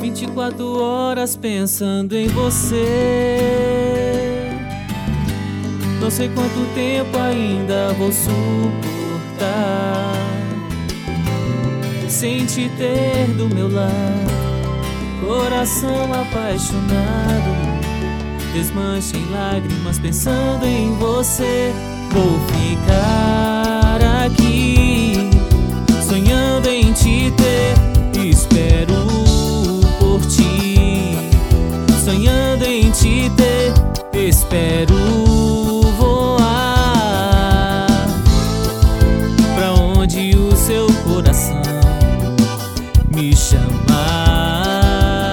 24 horas pensando em você. Não sei quanto tempo ainda vou suportar sem te ter do meu lado. Coração apaixonado desmancha em lágrimas pensando em você. Vou ficar aqui sonhando em te ter. Espero por ti, sonhando em te ter. Espero voar pra onde o seu coração me chamar.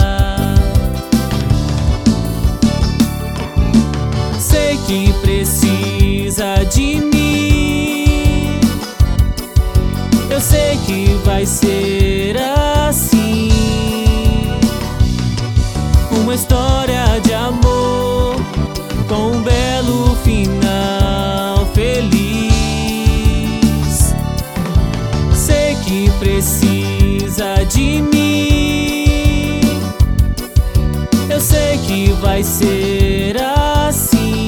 Sei que precisa de mim, eu sei que vai ser assim, uma história de amor com um belo final feliz. Sei que precisa de mim, eu sei que vai ser assim,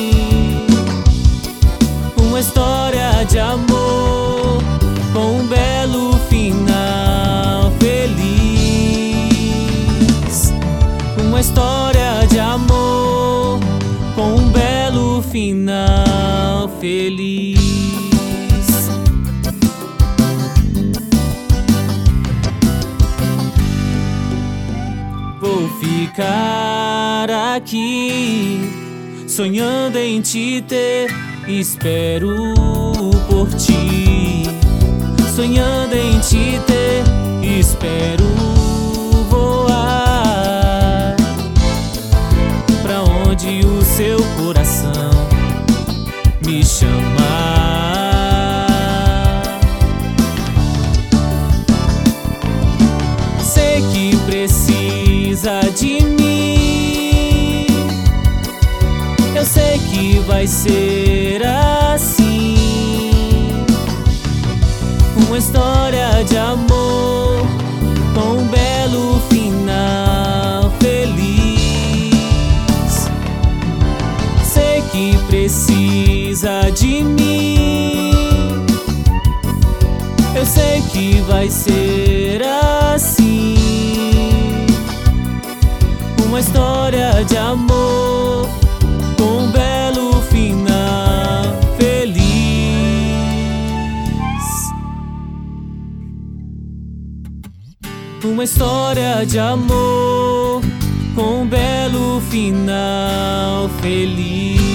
uma história de amor com um belo final feliz. Uma história de amor com um belo final feliz. Vou ficar aqui sonhando em te ter. Espero por ti, sonhando em te ter. Espero voar pra onde o seu coração me chamar. Sei que precisa de mim, eu sei que vai ser assim, uma história de amor com um belo final feliz. Sei que precisa de mim, eu sei que vai ser assim, uma história de amor com um belo final feliz. Uma história de amor com um belo final feliz.